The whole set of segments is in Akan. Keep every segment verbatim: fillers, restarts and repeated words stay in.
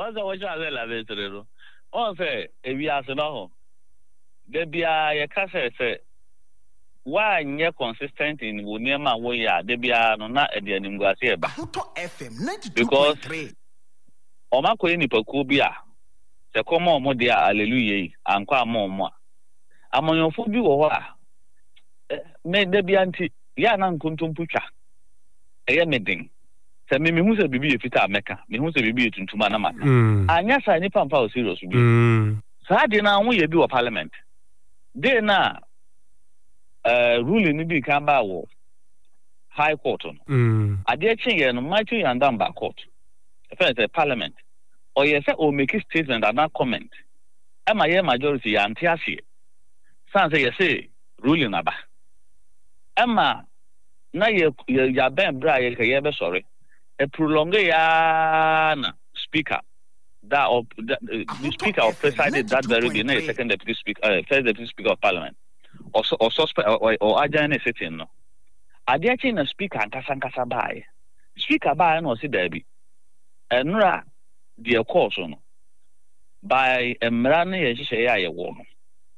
also what you la vetrero on say e wi ase no ho de bia ye ka say say why nye consistent in wo niema wo ya de bia no na e de animguase e ba F M ninety-two point three o ma ko ni paku bia se komo omo de hallelujah ankwa ama omo a amonyofo bi wo ho a me de bia nti ya na nkontomputwa eye medin se me me hu se bibi efita ameka me hu se bibi etuntuma na maka anya sa ni pampa o serious bi sa de na ho ye bi wo parliament de na uh ruling ni bi kan ba wo high court no mm ade chinye no Matthew Yandamba court first the parliament or yes o make a statement and not comment am I majority anti asie san say yes ruling aba ama na ye ya ben bra ye ka ye be sorry e prolong ya na speaker that of the, the speaker of presided that very day na second deputy speaker uh, first deputy speaker of parliament or or suspect or, or agent sitting no ade achi na speaker ankasa ankasa bae speaker bae no si dabi enra the course no by emra na ye hye ya ye wo no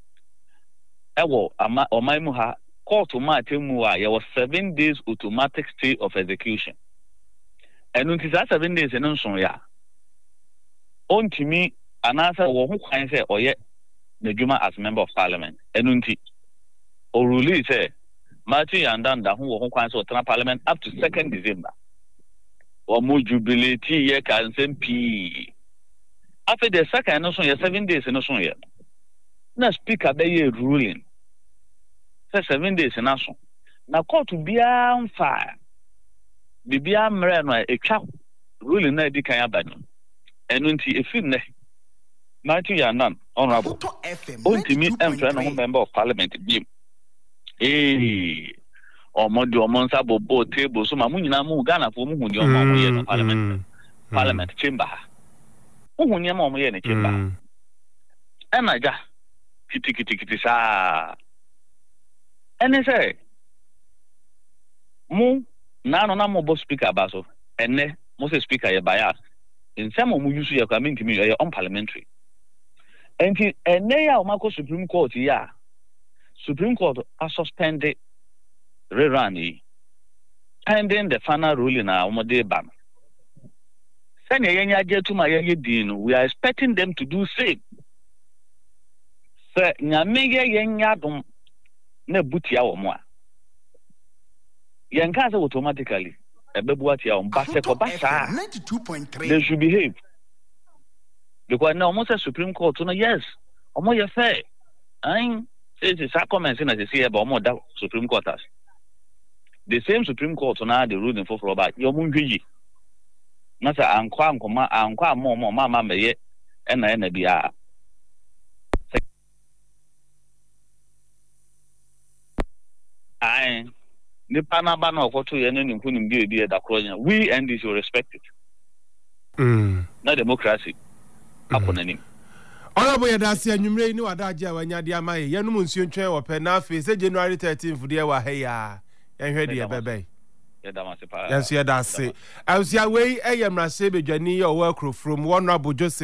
ewo ama omaimu ha court ma temu a ye was seven days automatic stay of execution enu nti sa seven days eno nso ya ontimi anasa wo ho kwan se oye n'adwuma as member of parliament enu nti o release say Matthew Yandanda who wo kwan so tena parliament up to second December o mo jubilate ye kan sempi after the second no so ye seven days no so ye na speaker be ye ruling say seven days na so na court bia mfa bibia mre no etwa ruling na di kan abani enu nti efim ne Matthew Yandanda honorable ontimi emfa no member of parliament bi eh omodo omonsa bobo table so ma munyina mu Ghana fo mu huni omo mo ye no parliament parliament chamber mu huni ma omo ye ne chamber ena ja kiti kiti kiti sa ene say mu na no na mo bo speaker ba so ene mo se speaker ye bias in some mo use ye community me ye unparliamentary enti ene ya o mako Supreme Court ya Supreme Court has suspended rerun pending the final ruling na omode ban. Send yenya jetuma yenye din, we are expecting them to do same. Say nyamege yenya dum ne butia wo mo a. Yenka say automatically ebebu atia o ba se ko ba sa. ninety-two point three They should behave. Because now almost Supreme Court no yes, omo ye fair. Ain it's a comment in as you see about more that Supreme Court has. The same Supreme Court now the ruling for about your munji. Not a anqua and anqua more more mamma may and I be a I Nipana Bano for two and including be a that we and this will respect it. Mm. Not democracy. Upon any. Honorable Yadasi anwumre ni wadaje awanyade amaye yenum nsuo ntwen wo pe na afi se January thirteenth de wa ha ya yenhwe de bebe yadamase pa yanso yadase awsia wei eyemrase bedwani ye owa from Honorable Joseph